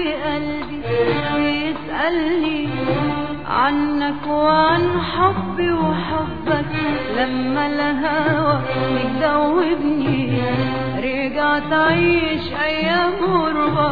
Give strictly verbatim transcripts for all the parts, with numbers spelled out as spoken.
في قلبي بيسألني عنك وعن حبي وحبك، لما الهوى يدوبني رجعت أعيش أيام غربة.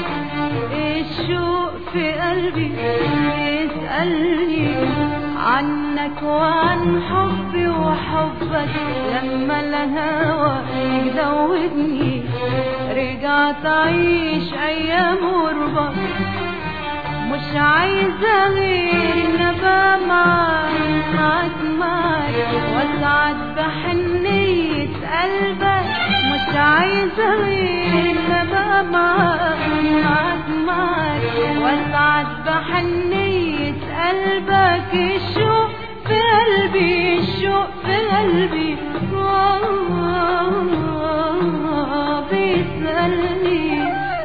الشوق في قلبي بيسألني عنك وعن حبي وحبك، لما الهوى يدوبني رجعت أعيش أيام غربة. مش عايزة غير إن أبقى معاك معاك معاك وأسعد بحنية قلبك. مش عايزة غير إن أبقى معاك معاك معاك وأسعد بحنية قلبك. الشوق في قلبي الشوق في قلبي بيسألني.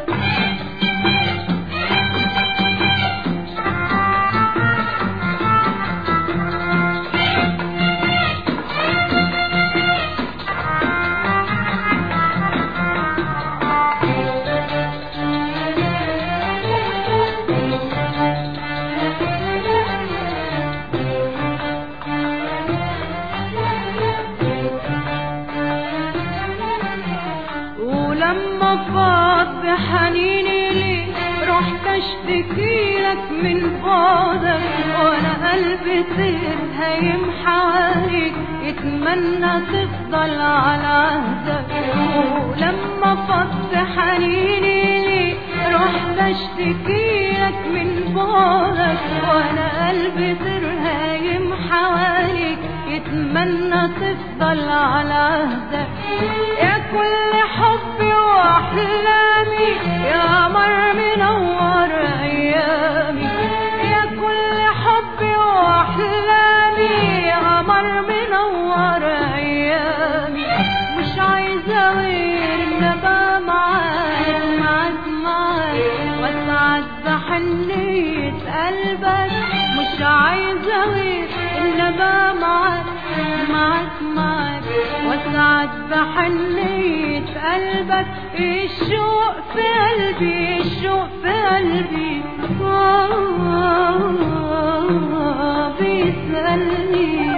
ولما فاض بحنيني ليك رحت اشتكي لك من بعدك، وانا قلبي تهيم حواليك يتمنى تفضل على عهدك. ولما فاض بحنيني ليك رحت اشتكي لك من بعدك، وانا قلبي تهيم حواليك يتمنى تفضل على عهدك. يا كل حبي واحلامي يا قمر منور ايامي، يا كل حبي واحلامي يا قمر منور ايامي. مش عايزه غير ان ابقى معاك معاك معاك واسعد بحنية قلبك. مش عايزه غير ان ابقى معاك معاك معاك واسعد بحنية قلبك. الشوق في قلبي الشوق في قلبي بيسألني.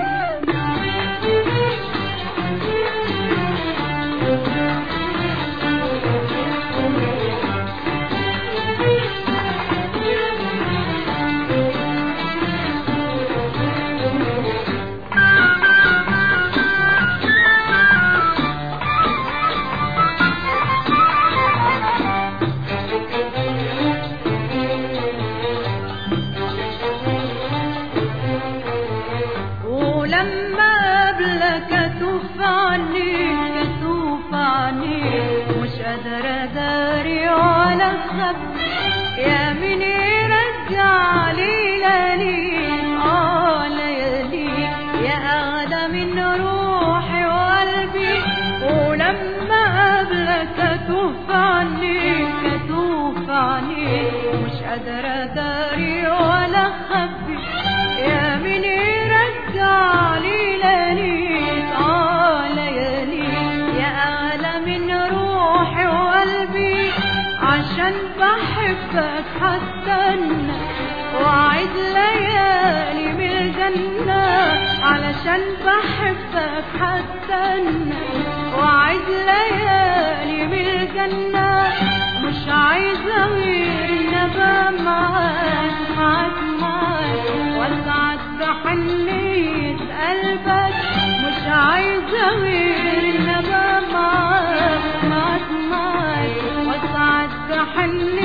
ولما قبلك اتوف عنيك اتوف عنيك مش قادرة اداري ولا اخبي. يا مين يرجع لياليك اه لياليك يا اغلى من روحي وقلبي. ولما قبلك اتوف عنيك اتوف عنيك مش قادرة اداري ولا اخبي. يا مين يرجع لياليك اه لياليك يا اغلى من روحي وقلبي. عشان بحبك هستنى واعد ليالي من الجنة. علشان بحبك هستنى واعد ليالي من الجنة. مش عايزة غير ان ابقى معاك معاك معاك واسعد بحنية قلبك. مش عايزة غير ان ابقى معاك معاك معاك واسعد بحنية